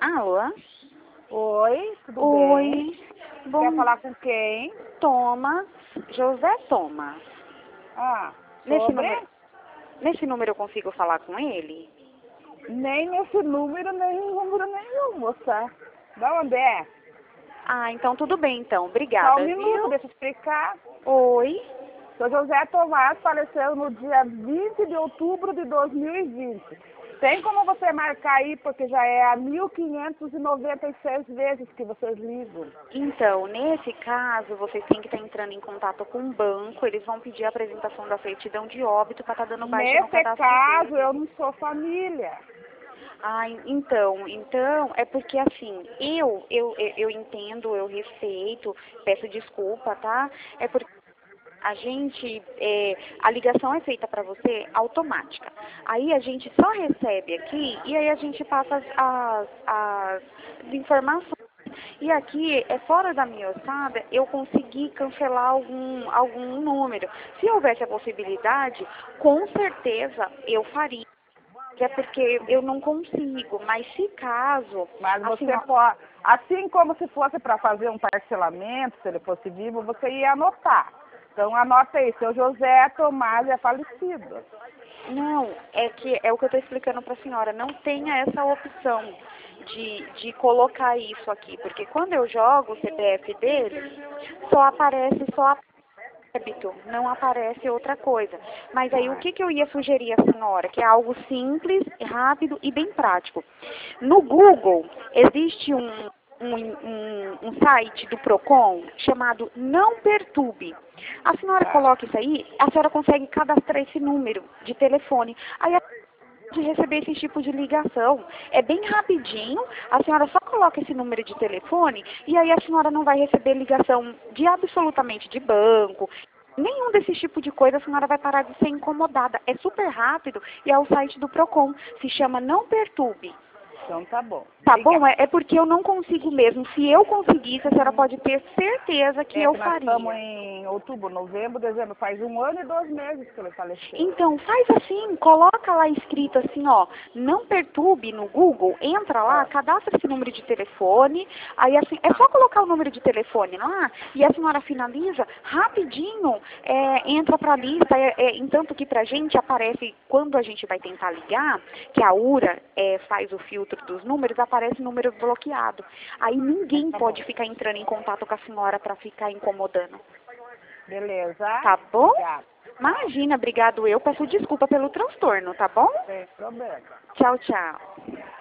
Alô? Oi, tudo Oi. bem? Bom, Quer falar com quem? Thomas, José Thomas. Ah, Nesse sobre? número, nesse número eu consigo falar com ele? Nem nesse número, nem em número nenhum, moça. Da onde é? Ah, então tudo bem então. Só um Obrigada, minuto, viu? deixa eu explicar. Oi. Seu José Tomás faleceu no dia 20 de outubro de 2020. Tem como você marcar aí, porque já é a 1596 vezes que vocês ligam. Então, nesse caso, vocês têm que estar entrando em contato com o banco, eles vão pedir a apresentação da certidão de óbito para estar dando baixa no Nesse cadastro caso, dele. eu não sou família. Ah, então, é porque assim, eu entendo, eu respeito, peço desculpa, tá? É porque a ligação é feita para você automática. Aí a gente só recebe aqui e aí a gente passa as informações. E aqui, é fora da minha alçada, eu consegui cancelar algum número. Se houvesse a possibilidade, com certeza eu faria. É porque eu não consigo, mas se caso, Mas assim, você ó, pode, assim como se fosse para fazer um parcelamento, se ele fosse vivo, você ia anotar. Então anota aí, seu José Tomás é falecido. não, é que é o que eu estou explicando para a senhora, não tenha essa opção de colocar isso aqui, porque quando eu jogo o CPF dele, só aparece só débito, não aparece outra coisa. Mas aí o Ah, que, que eu ia sugerir à senhora? Que é algo simples, rápido e bem prático. No Google existe um site do Procon chamado Não Perturbe. A senhora tá. coloca isso aí, a senhora consegue cadastrar esse número de telefone. Aí de receber esse tipo de ligação. É bem rapidinho, a senhora só coloca esse número de telefone e aí a senhora não vai receber ligação de absolutamente de banco, nenhum desses tipos de coisa, a senhora vai parar de ser incomodada. É super rápido e é o site do Procon, se chama Não Perturbe. Então tá bom. Tá Obrigada. bom? É porque eu não consigo mesmo. Se eu conseguisse, a senhora pode ter certeza que É eu que nós estamos faria. em outubro, novembro, dezembro, faz 1 ano e 2 meses que ele faleceu. Então, faz assim, coloca lá escrito assim, ó, não perturbe no Google, entra lá, Ah, cadastra esse número de telefone, aí assim, é só colocar o número de telefone lá, e a senhora finaliza, rapidinho, entra pra lista, entanto que pra gente aparece, quando a gente vai tentar ligar, que a URA faz o filtro dos números, aparece número bloqueado. Aí então ninguém tá bom. pode ficar entrando em contato com a senhora pra ficar incomodando. Beleza? Tá bom? Obrigada. Tchau. Imagina, obrigado eu. Peço desculpa pelo transtorno, tá bom? Sem problema. Tchau, tchau.